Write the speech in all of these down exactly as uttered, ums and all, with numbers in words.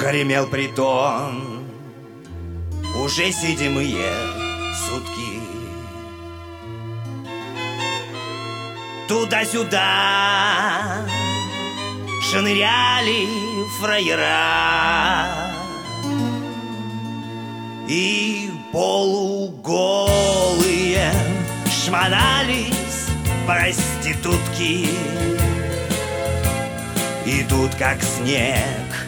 Гремел притон уже седьмые сутки. Туда-сюда шныряли фраера и полуголые шмонались проститутки. И тут, как снег,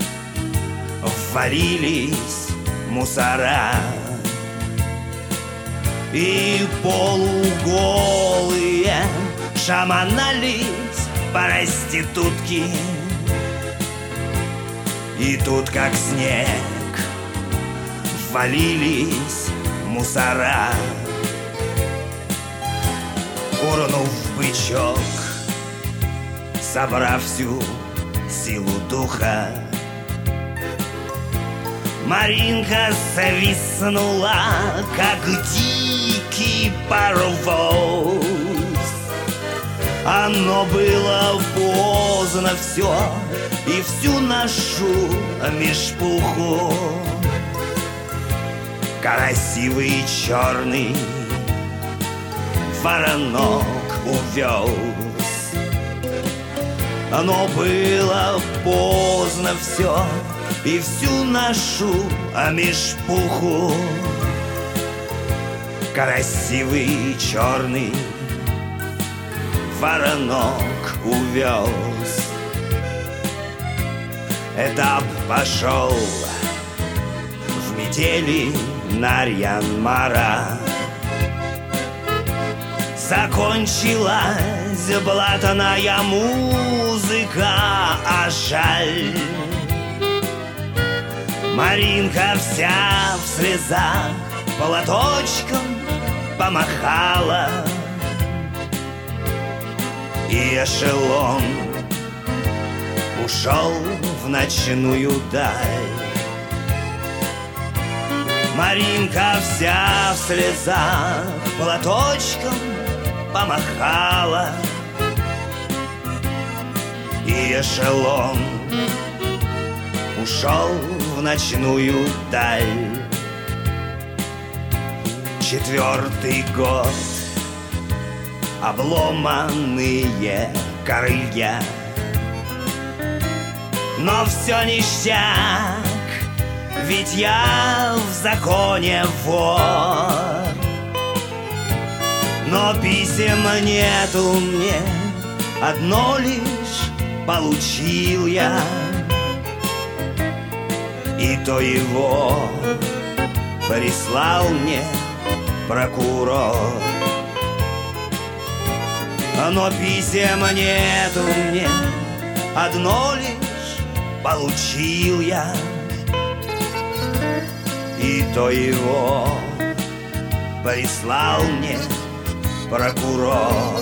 ввалились мусора. И полуголые шаманались проститутки. И тут, как снег, ввалились мусора. Курнув бычок, собрав всю силу духа, Маринка зависнула, как дикий паровоз. Оно было поздно все, и всю нашу мешпуху красивый черный воронок увез. Оно было поздно все, и всю нашу мешпуху красивый черный воронок увез. Этап пошел в метели Нарьян-Мара. Закончилась блатаная музыка, а жаль. Маринка вся в слезах платочком помахала, и эшелон ушел в ночную даль. Маринка вся в слезах платочком помахала, и эшелон ушел в ночную даль. Четвертый год, обломанные крылья, но все ништяк, ведь я в законе вор. Но писем нету мне, одно лишь получил я, и то его прислал мне прокурор. Но писем нету мне, одно лишь получил я, и то его прислал мне прокурор.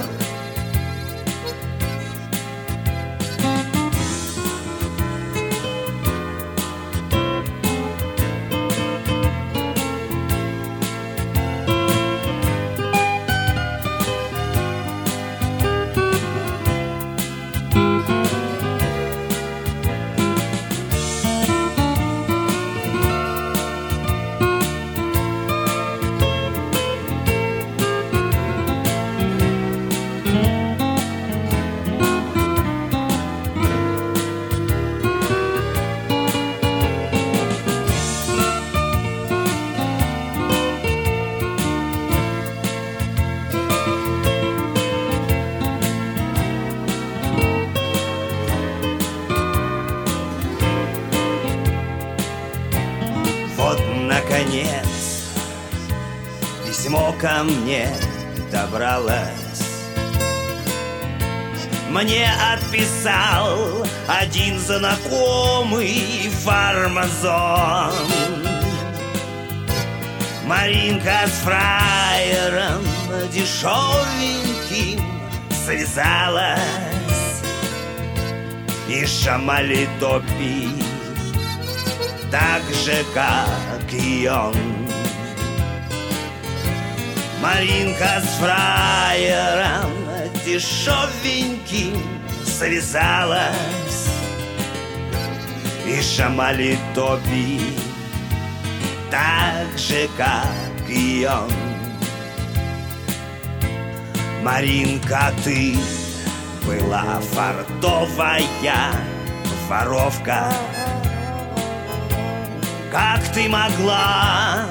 Наконец, письмо ко мне добралось. Мне отписал один знакомый фармазон. Маринка с фраером дешевеньким связалась, и шамали топи так же, как и он. Маринка с фраером дешевеньким связалась, и Шамали Топи, так же, как и он. Маринка, ты была фартовая воровка. Как ты могла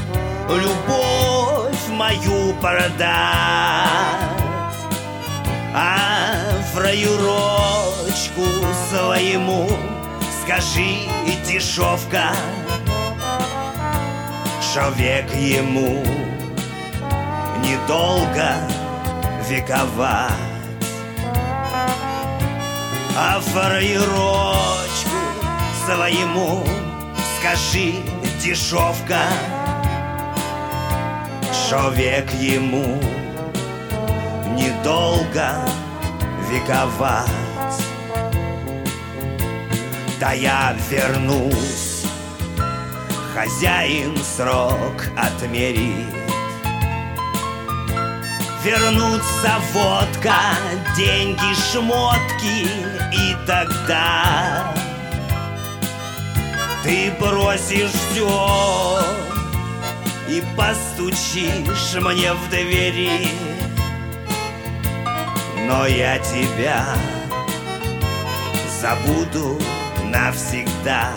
любовь мою продать, а фраюрочку своему скажи, дешевка, что век ему недолго вековать, а фраюрочку своему скажи, дешевка, что век ему недолго вековать. Да я вернусь, хозяин срок отмерит. Вернутся водка, деньги, шмотки, и тогда ты бросишь все и постучишь мне в двери. Но я тебя забуду навсегда.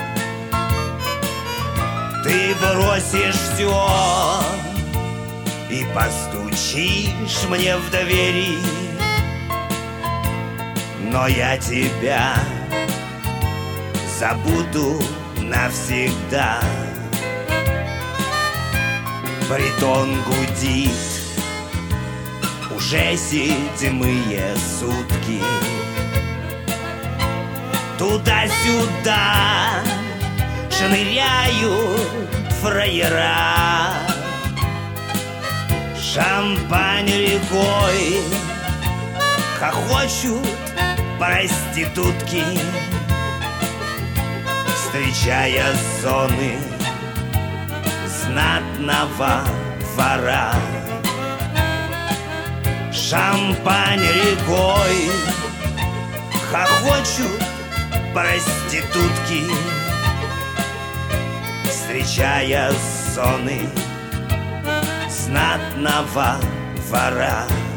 Ты бросишь все и постучишь мне в двери. Но я тебя забуду навсегда. Притон гудит уже седьмые сутки. Туда-сюда шныряют фраера. Шампань рекой хохочут проститутки, встречая зоны знатного вора. Шампань рекой хохочут проститутки, встречая зоны знатного вора.